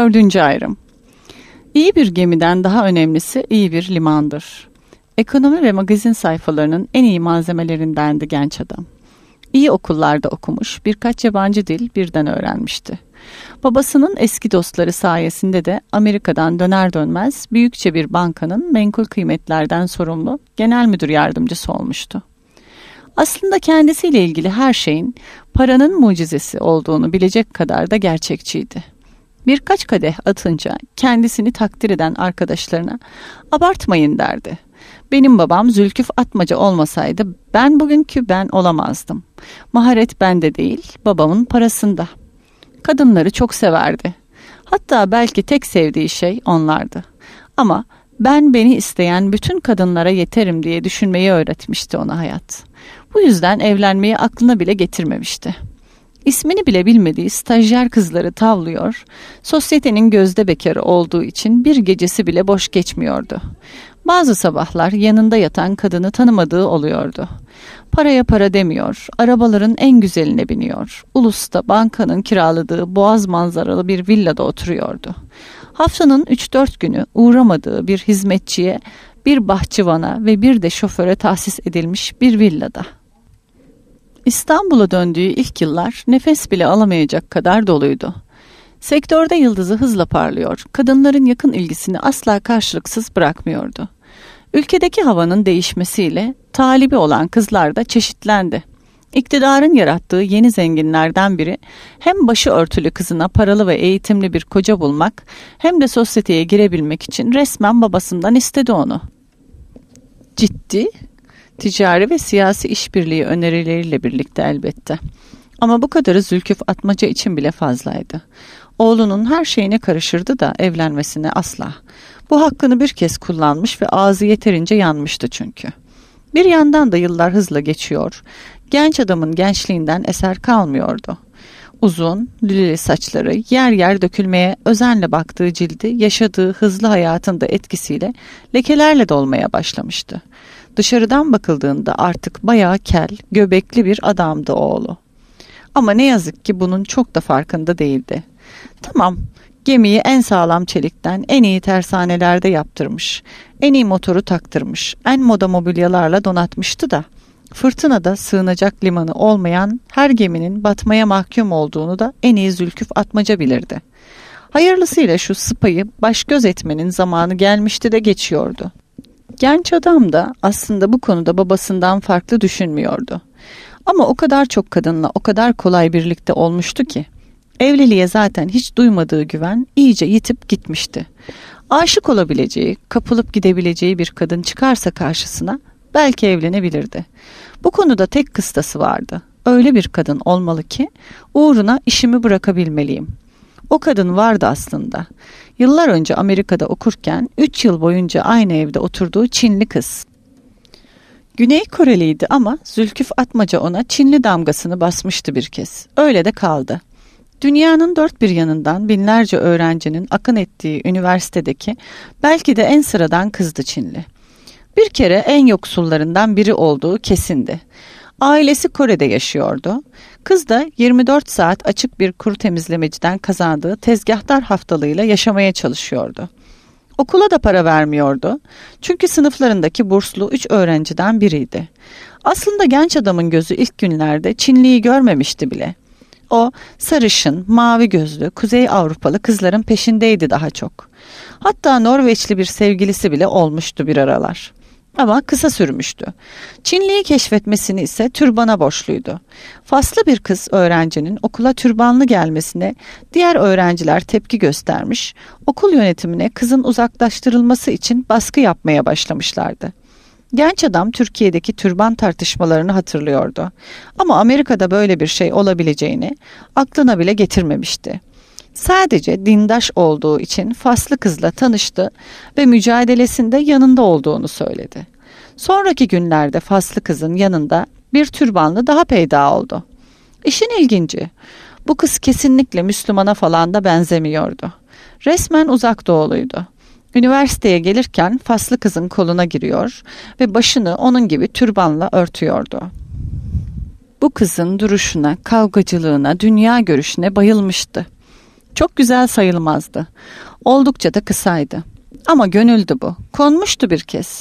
Dördüncü ayrım. İyi bir gemiden daha önemlisi iyi bir limandır. Ekonomi ve magazin sayfalarının en iyi malzemelerindendi genç adam. İyi okullarda okumuş, birkaç yabancı dil birden öğrenmişti. Babasının eski dostları sayesinde de Amerika'dan döner dönmez büyükçe bir bankanın menkul kıymetlerden sorumlu genel müdür yardımcısı olmuştu. Aslında kendisiyle ilgili her şeyin paranın mucizesi olduğunu bilecek kadar da gerçekçiydi. Birkaç kadeh atınca kendisini takdir eden arkadaşlarına "Abartmayın" derdi. "Benim babam Zülküf Atmaca olmasaydı ben bugünkü ben olamazdım. Maharet bende değil, babamın parasında." Kadınları çok severdi. Hatta belki tek sevdiği şey onlardı. Ama beni isteyen bütün kadınlara yeterim diye düşünmeyi öğretmişti ona hayat. Bu yüzden evlenmeyi aklına bile getirmemişti. İsmini bile bilmediği stajyer kızları tavlıyor, sosyetenin gözde bekarı olduğu için bir gecesi bile boş geçmiyordu. Bazı sabahlar yanında yatan kadını tanımadığı oluyordu. Paraya para demiyor, arabaların en güzeline biniyor. Ulus'ta bankanın kiraladığı boğaz manzaralı bir villada oturuyordu. Haftanın 3-4 günü uğramadığı bir hizmetçiye, bir bahçıvana ve bir de şoföre tahsis edilmiş bir villada. İstanbul'a döndüğü ilk yıllar nefes bile alamayacak kadar doluydu. Sektörde yıldızı hızla parlıyor, kadınların yakın ilgisini asla karşılıksız bırakmıyordu. Ülkedeki havanın değişmesiyle talibi olan kızlar da çeşitlendi. İktidarın yarattığı yeni zenginlerden biri hem başı örtülü kızına paralı ve eğitimli bir koca bulmak hem de sosyeteye girebilmek için resmen babasından istedi onu. Ciddi, ticari ve siyasi işbirliği önerileriyle birlikte elbette. Ama bu kadarı Zülküf Atmaca için bile fazlaydı. Oğlunun her şeyine karışırdı da evlenmesine asla. Bu hakkını bir kez kullanmış ve ağzı yeterince yanmıştı çünkü. Bir yandan da yıllar hızla geçiyor, genç adamın gençliğinden eser kalmıyordu. Uzun, lüleli saçları yer yer dökülmeye özenle baktığı cildi yaşadığı hızlı hayatında etkisiyle lekelerle dolmaya başlamıştı. Dışarıdan bakıldığında artık bayağı kel, göbekli bir adamdı oğlu. Ama ne yazık ki bunun çok da farkında değildi. Tamam, gemiyi en sağlam çelikten en iyi tersanelerde yaptırmış, en iyi motoru taktırmış, en moda mobilyalarla donatmıştı da fırtınada sığınacak limanı olmayan her geminin batmaya mahkum olduğunu da en iyi Zülküf Atmaca bilirdi. Hayırlısıyla şu sıpayı baş göz etmenin zamanı gelmişti de geçiyordu. Genç adam da aslında bu konuda babasından farklı düşünmüyordu. Ama o kadar çok kadınla o kadar kolay birlikte olmuştu ki evliliğe zaten hiç duymadığı güven iyice yitip gitmişti. Aşık olabileceği, kapılıp gidebileceği bir kadın çıkarsa karşısına belki evlenebilirdi. Bu konuda tek kıstası vardı. Öyle bir kadın olmalı ki uğruna işimi bırakabilmeliyim. O kadın vardı aslında. Yıllar önce Amerika'da okurken 3 yıl boyunca aynı evde oturduğu Çinli kız. Güney Koreliydi ama Zülküf Atmaca ona Çinli damgasını basmıştı bir kez. Öyle de kaldı. Dünyanın dört bir yanından binlerce öğrencinin akın ettiği üniversitedeki belki de en sıradan kızdı Çinli. Bir kere en yoksullarından biri olduğu kesindi. Ailesi Kore'de yaşıyordu. Kız da 24 saat açık bir kuru temizlemeciden kazandığı tezgahtar haftalığıyla yaşamaya çalışıyordu. Okula da para vermiyordu. Çünkü sınıflarındaki burslu 3 öğrenciden biriydi. Aslında genç adamın gözü ilk günlerde Çinliyi görmemişti bile. O sarışın, mavi gözlü, Kuzey Avrupalı kızların peşindeydi daha çok. Hatta Norveçli bir sevgilisi bile olmuştu bir aralar. Ama kısa sürmüştü. Çinliyi keşfetmesini ise türbana borçluydu. Faslı bir kız öğrencinin okula türbanlı gelmesine diğer öğrenciler tepki göstermiş, okul yönetimine kızın uzaklaştırılması için baskı yapmaya başlamışlardı. Genç adam Türkiye'deki türban tartışmalarını hatırlıyordu. Ama Amerika'da böyle bir şey olabileceğini aklına bile getirmemişti. Sadece dindaş olduğu için Faslı kızla tanıştı ve mücadelesinde yanında olduğunu söyledi. Sonraki günlerde Faslı kızın yanında bir türbanlı daha peyda oldu. İşin ilginci, bu kız kesinlikle Müslümana falan da benzemiyordu. Resmen uzak doğuluydu. Üniversiteye gelirken Faslı kızın koluna giriyor ve başını onun gibi türbanla örtüyordu. Bu kızın duruşuna, kavgacılığına, dünya görüşüne bayılmıştı. Çok güzel sayılmazdı. Oldukça da kısaydı. Ama gönüldü bu. Konmuştu bir kez.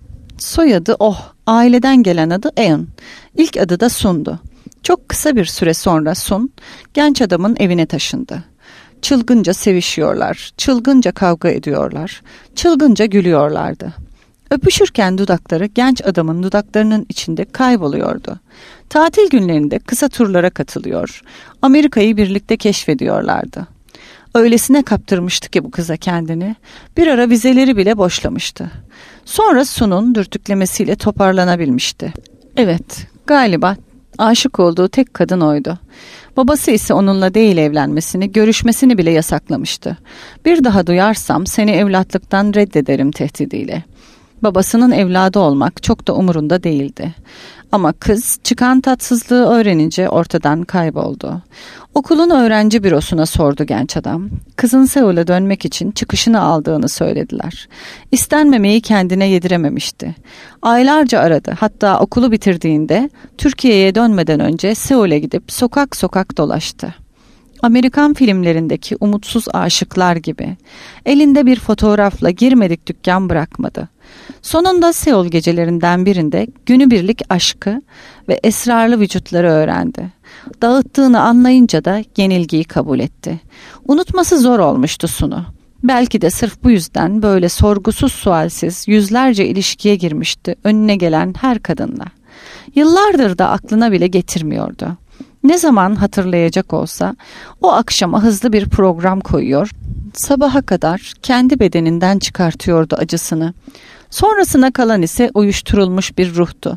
Soyadı aileden gelen adı Eun. İlk adı da Sun'du. Çok kısa bir süre sonra Sun, genç adamın evine taşındı. Çılgınca sevişiyorlar, çılgınca kavga ediyorlar, çılgınca gülüyorlardı. Öpüşürken dudakları genç adamın dudaklarının içinde kayboluyordu. Tatil günlerinde kısa turlara katılıyor, Amerika'yı birlikte keşfediyorlardı. Öylesine kaptırmıştı ki bu kıza kendini, bir ara vizeleri bile boşlamıştı. Sonra Sun'un dürtüklemesiyle toparlanabilmişti. Evet, galiba aşık olduğu tek kadın oydu. Babası ise onunla değil evlenmesini, görüşmesini bile yasaklamıştı. Bir daha duyarsam seni evlatlıktan reddederim tehdidiyle. Babasının evladı olmak çok da umurunda değildi. Ama kız çıkan tatsızlığı öğrenince ortadan kayboldu. Okulun öğrenci bürosuna sordu genç adam. Kızın Seul'e dönmek için çıkışını aldığını söylediler. İstenmemeyi kendine yedirememişti. Aylarca aradı. Hatta okulu bitirdiğinde Türkiye'ye dönmeden önce Seul'e gidip sokak sokak dolaştı. Amerikan filmlerindeki umutsuz aşıklar gibi. Elinde bir fotoğrafla girmedik dükkan bırakmadı. Sonunda Seul gecelerinden birinde günübirlik aşkı ve esrarlı vücutları öğrendi. Dağıttığını anlayınca da yenilgiyi kabul etti. Unutması zor olmuştu Sun'u. Belki de sırf bu yüzden böyle sorgusuz sualsiz yüzlerce ilişkiye girmişti önüne gelen her kadınla. Yıllardır da aklına bile getirmiyordu. Ne zaman hatırlayacak olsa o akşama hızlı bir program koyuyor, sabaha kadar kendi bedeninden çıkartıyordu acısını. Sonrasına kalan ise uyuşturulmuş bir ruhtu.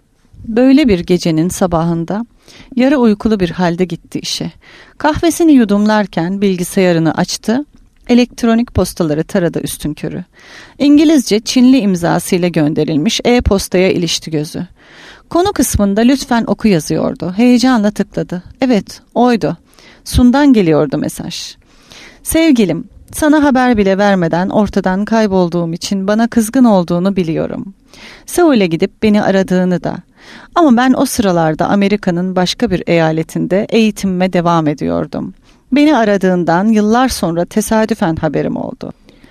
Böyle bir gecenin sabahında yarı uykulu bir halde gitti işe. Kahvesini yudumlarken bilgisayarını açtı, elektronik postaları taradı üstünkörü. İngilizce Çinli imzasıyla gönderilmiş e-postaya ilişti gözü. Konu kısmında lütfen oku yazıyordu. Heyecanla tıkladı. Evet, oydu. Sun'dan geliyordu mesaj. Sevgilim, sana haber bile vermeden ortadan kaybolduğum için bana kızgın olduğunu biliyorum. Seul'e gidip beni aradığını da. Ama ben o sıralarda Amerika'nın başka bir eyaletinde eğitimime devam ediyordum. Beni aradığından yıllar sonra tesadüfen haberim oldu.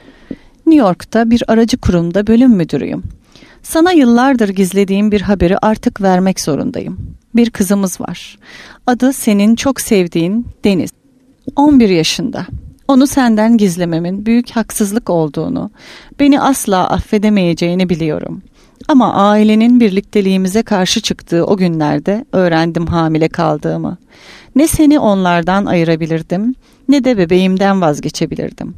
New York'ta bir aracı kurumda bölüm müdürüyüm. Sana yıllardır gizlediğim bir haberi artık vermek zorundayım. Bir kızımız var. Adı senin çok sevdiğin Deniz. 11 yaşında. Onu senden gizlememin büyük haksızlık olduğunu, beni asla affedemeyeceğini biliyorum. Ama ailenin birlikteliğimize karşı çıktığı o günlerde öğrendim hamile kaldığımı. Ne seni onlardan ayırabilirdim, ne de bebeğimden vazgeçebilirdim.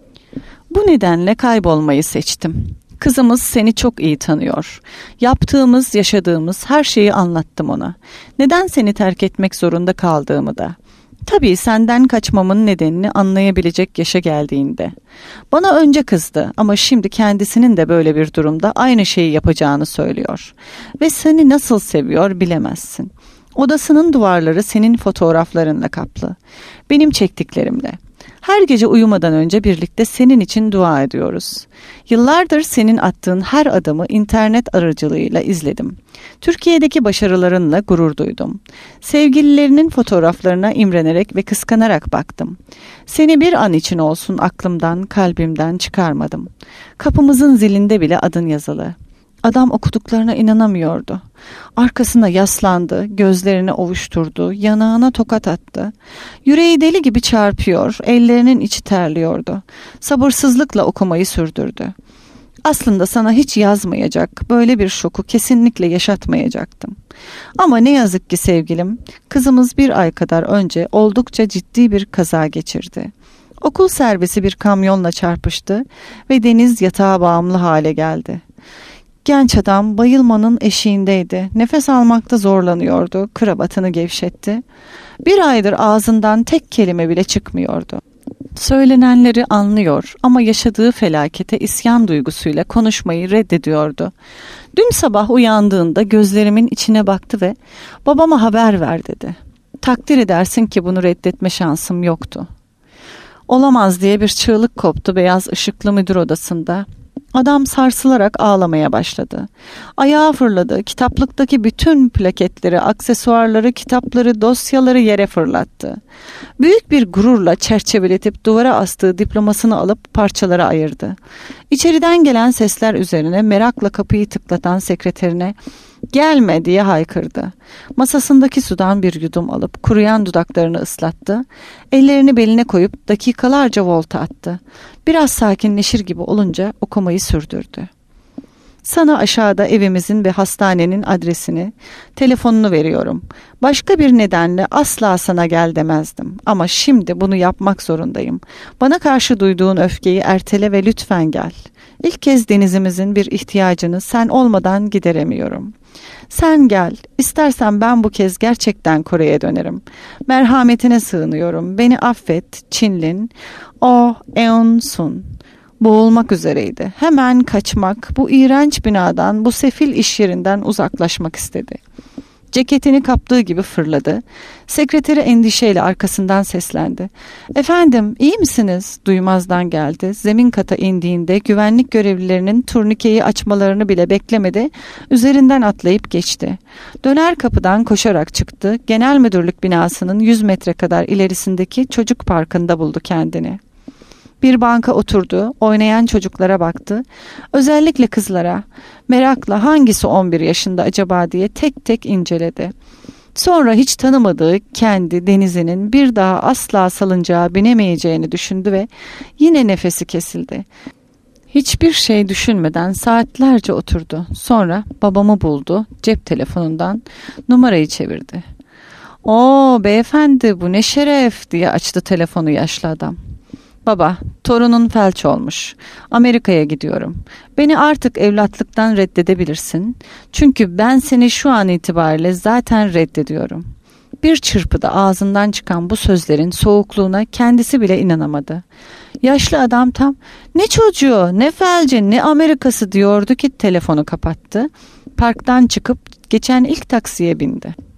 Bu nedenle kaybolmayı seçtim. Kızımız seni çok iyi tanıyor. Yaptığımız, yaşadığımız her şeyi anlattım ona. Neden seni terk etmek zorunda kaldığımı da. Tabii senden kaçmamın nedenini anlayabilecek yaşa geldiğinde. Bana önce kızdı ama şimdi kendisinin de böyle bir durumda aynı şeyi yapacağını söylüyor. Ve seni nasıl seviyor bilemezsin. Odasının duvarları senin fotoğraflarınla kaplı. Benim çektiklerimle. Her gece uyumadan önce birlikte senin için dua ediyoruz. Yıllardır senin attığın her adımı internet aracılığıyla izledim. Türkiye'deki başarılarınla gurur duydum. Sevgililerinin fotoğraflarına imrenerek ve kıskanarak baktım. Seni bir an için olsun aklımdan, kalbimden çıkarmadım. Kapımızın zilinde bile adın yazılı. Adam okuduklarına inanamıyordu. Arkasına yaslandı, gözlerini ovuşturdu, yanağına tokat attı. Yüreği deli gibi çarpıyor, ellerinin içi terliyordu. Sabırsızlıkla okumayı sürdürdü. Aslında sana hiç yazmayacak, böyle bir şoku kesinlikle yaşatmayacaktım. Ama ne yazık ki sevgilim, kızımız bir ay kadar önce oldukça ciddi bir kaza geçirdi. Okul servisi bir kamyonla çarpıştı ve Deniz yatağa bağımlı hale geldi. Genç adam bayılmanın eşiğindeydi. Nefes almakta zorlanıyordu. Kravatını gevşetti. Bir aydır ağzından tek kelime bile çıkmıyordu. Söylenenleri anlıyor ama yaşadığı felakete isyan duygusuyla konuşmayı reddediyordu. Dün sabah uyandığında gözlerimin içine baktı ve babama haber ver dedi. Takdir edersin ki bunu reddetme şansım yoktu. Olamaz diye bir çığlık koptu beyaz ışıklı müdür odasında. Adam sarsılarak ağlamaya başladı. Ayağa fırladı. Kitaplıktaki bütün plaketleri, aksesuarları, kitapları, dosyaları yere fırlattı. Büyük bir gururla çerçeveletip duvara astığı diplomasını alıp parçalara ayırdı. İçeriden gelen sesler üzerine merakla kapıyı tıklatan sekreterine "Gelme!" diye haykırdı. Masasındaki sudan bir yudum alıp kuruyan dudaklarını ıslattı. Ellerini beline koyup dakikalarca volta attı. Biraz sakinleşir gibi olunca okumayı sürdürdü. "Sana aşağıda evimizin ve hastanenin adresini, telefonunu veriyorum. Başka bir nedenle asla sana gel demezdim. Ama şimdi bunu yapmak zorundayım. Bana karşı duyduğun öfkeyi ertele ve lütfen gel. İlk kez denizimizin bir ihtiyacını sen olmadan gideremiyorum. Sen gel. İstersen ben bu kez gerçekten Kore'ye dönerim. Merhametine sığınıyorum. Beni affet, Çinlin. Oh, Eun-sun." Boğulmak üzereydi. Hemen kaçmak, bu iğrenç binadan, bu sefil iş yerinden uzaklaşmak istedi. Ceketini kaptığı gibi fırladı. Sekreteri endişeyle arkasından seslendi. "Efendim, iyi misiniz?" Duymazdan geldi. Zemin kata indiğinde güvenlik görevlilerinin turnikeyi açmalarını bile beklemedi. Üzerinden atlayıp geçti. Döner kapıdan koşarak çıktı. Genel müdürlük binasının 100 metre kadar ilerisindeki çocuk parkında buldu kendini. Bir banka oturdu, oynayan çocuklara baktı. Özellikle kızlara, merakla hangisi 11 yaşında acaba diye tek tek inceledi. Sonra hiç tanımadığı kendi denizinin bir daha asla salıncağa binemeyeceğini düşündü ve yine nefesi kesildi. Hiçbir şey düşünmeden saatlerce oturdu. Sonra babamı buldu, cep telefonundan numarayı çevirdi. "Oo beyefendi, bu ne şeref!" diye açtı telefonu yaşlı adam. "Baba, torunun felç olmuş. Amerika'ya gidiyorum. Beni artık evlatlıktan reddedebilirsin. Çünkü ben seni şu an itibariyle zaten reddediyorum." Bir çırpıda ağzından çıkan bu sözlerin soğukluğuna kendisi bile inanamadı. Yaşlı adam tam "Ne çocuğu, ne felci, ne Amerikası" diyordu ki telefonu kapattı. Parktan çıkıp geçen ilk taksiye bindi.